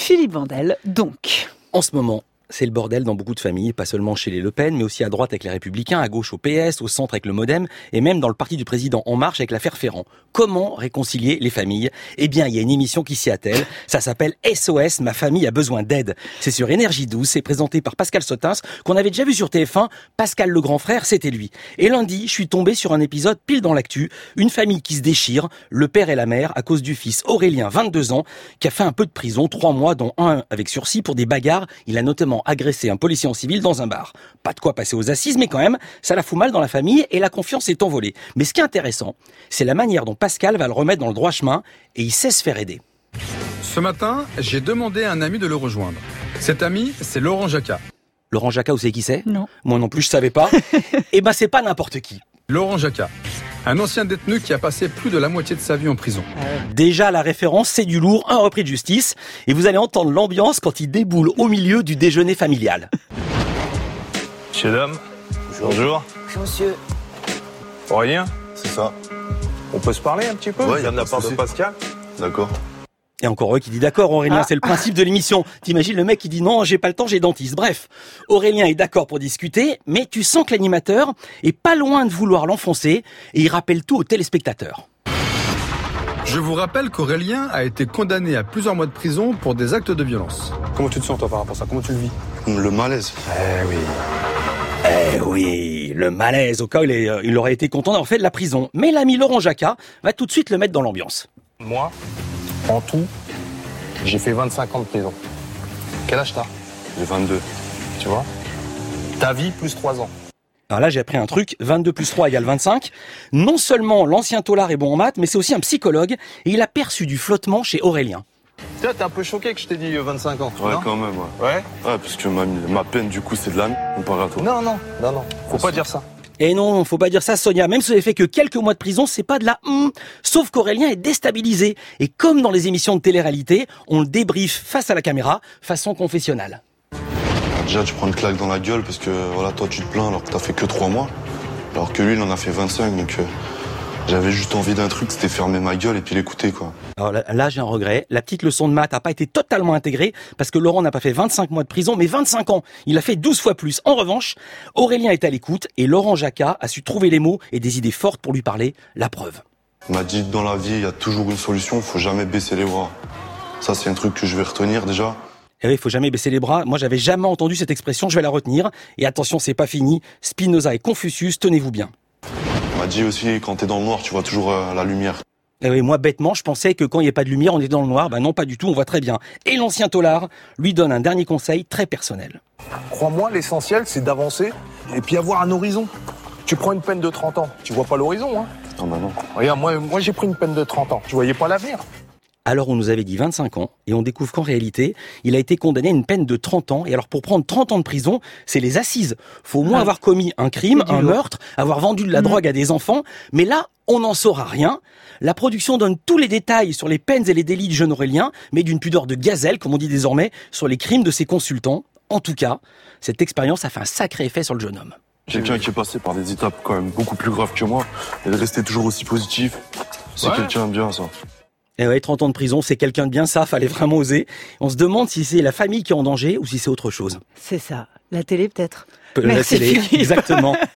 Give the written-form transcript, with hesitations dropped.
Philippe Vandel, donc. En ce moment, c'est le bordel dans beaucoup de familles, pas seulement chez les Le Pen, mais aussi à droite avec les Républicains, à gauche au PS, au centre avec le Modem, et même dans le parti du président En Marche avec l'affaire Ferrand. Comment réconcilier les familles ? Eh bien, il y a une émission qui s'y attelle, ça s'appelle SOS, ma famille a besoin d'aide. C'est sur Énergie 12, c'est présenté par Pascal Sotins, qu'on avait déjà vu sur TF1, Pascal le grand frère, c'était lui. Et lundi, je suis tombé sur un épisode pile dans l'actu, une famille qui se déchire, le père et la mère, à cause du fils Aurélien, 22 ans, qui a fait un peu de prison, 3 mois, dont un avec sursis pour des bagarres. Il a notamment agressé un policier en civil dans un bar. Pas de quoi passer aux assises, mais quand même, ça la fout mal dans la famille et la confiance est envolée. Mais ce qui est intéressant, c'est la manière dont Pascal va le remettre dans le droit chemin et il sait se faire aider. Ce matin, j'ai demandé à un ami de le rejoindre. Cet ami, c'est Laurent Jacquat. Laurent Jacquat, vous savez qui c'est ? Non. Moi non plus, je savais pas. Eh ben, c'est pas n'importe qui. Laurent Jacquat, un ancien détenu qui a passé plus de la moitié de sa vie en prison. Déjà, la référence, c'est du lourd, un repris de justice. Et vous allez entendre l'ambiance quand il déboule au milieu du déjeuner familial. Monsieur, dame. Bonjour. Bonjour monsieur. Aurélien, C'est ça. on peut se parler un petit peu? Ouais, Je viens de la part de Pascal. D'accord. Et encore eux qui dit d'accord, Aurélien, c'est le principe de l'émission. T'imagines le mec qui dit non, j'ai pas le temps, j'ai dentiste. Bref, Aurélien est d'accord pour discuter, mais tu sens que l'animateur est pas loin de vouloir l'enfoncer et il rappelle tout aux téléspectateurs. Je vous rappelle qu'Aurélien a été condamné à plusieurs mois de prison pour des actes de violence. Comment tu te sens toi par rapport à ça? Comment tu le vis? Le malaise. Eh oui, le malaise, au cas où il aurait été content d'avoir fait de la prison. Mais l'ami Laurent Jacquat va tout de suite le mettre dans l'ambiance. Moi, en tout, j'ai fait 25 ans de prison. Quel âge t'as? J'ai 22. Tu vois? Ta vie plus 3 ans. Alors là, j'ai appris un truc, 22 plus 3 égale 25. Non seulement l'ancien taulard est bon en maths, mais c'est aussi un psychologue, et il a perçu du flottement chez Aurélien. Toi, t'es un peu choqué que je t'ai dit 25 ans. Ouais, non? quand même, ouais. Ouais? Ouais, parce que ma peine, du coup, c'est de la comparé à toi. Non. Faut pas dire ça. Et non, faut pas dire ça, Sonia. Même si vous avez fait que quelques mois de prison, c'est pas de la Sauf qu'Aurélien est déstabilisé. Et comme dans les émissions de télé-réalité, on le débriefe face à la caméra, façon confessionnelle. Déjà, tu prends une claque dans la gueule parce que, voilà, toi, tu te plains alors que t'as fait que 3 mois. Alors que lui, il en a fait 25, donc j'avais juste envie d'un truc, c'était fermer ma gueule et puis l'écouter, quoi. Alors là, j'ai un regret. La petite leçon de maths n'a pas été totalement intégrée parce que Laurent n'a pas fait 25 mois de prison, mais 25 ans. Il a fait 12 fois plus. En revanche, Aurélien est à l'écoute et Laurent Jacquat a su trouver les mots et des idées fortes pour lui parler. La preuve. Il m'a dit, dans la vie, il y a toujours une solution, faut jamais baisser les bras. Ça, c'est un truc que je vais retenir, déjà. Eh oui, il faut jamais baisser les bras. Moi, j'avais jamais entendu cette expression, je vais la retenir. Et attention, c'est pas fini. Spinoza et Confucius, tenez-vous bien. Il m'a dit aussi, quand t'es dans le noir, tu vois toujours la lumière. Eh oui, moi, bêtement, je pensais que quand il n'y a pas de lumière, on est dans le noir. Ben non, pas du tout, on voit très bien. Et l'ancien taulard lui donne un dernier conseil très personnel. Crois-moi, l'essentiel, c'est d'avancer et puis avoir un horizon. Tu prends une peine de 30 ans, tu vois pas l'horizon, hein? Ah bah non. Regarde, moi j'ai pris une peine de 30 ans, tu voyais pas l'avenir. Alors on nous avait dit 25 ans, et on découvre qu'en réalité, il a été condamné à une peine de 30 ans. Et alors pour prendre 30 ans de prison, c'est les assises. Faut au moins avoir commis un crime, un meurtre, avoir vendu de la drogue à des enfants. Mais là, on n'en saura rien. La production donne tous les détails sur les peines et les délits du jeune Aurélien, mais d'une pudeur de gazelle, comme on dit désormais, sur les crimes de ses consultants. En tout cas, cette expérience a fait un sacré effet sur le jeune homme. Quelqu'un qui est passé par des étapes quand même beaucoup plus graves que moi, et de rester toujours aussi positif, c'est quelqu'un de bien, ça. Et ouais, 30 ans de prison, c'est quelqu'un de bien, ça, fallait vraiment oser. On se demande si c'est la famille qui est en danger ou si c'est autre chose. C'est ça. La télé, peut-être. La Merci, télé, Philippe. exactement.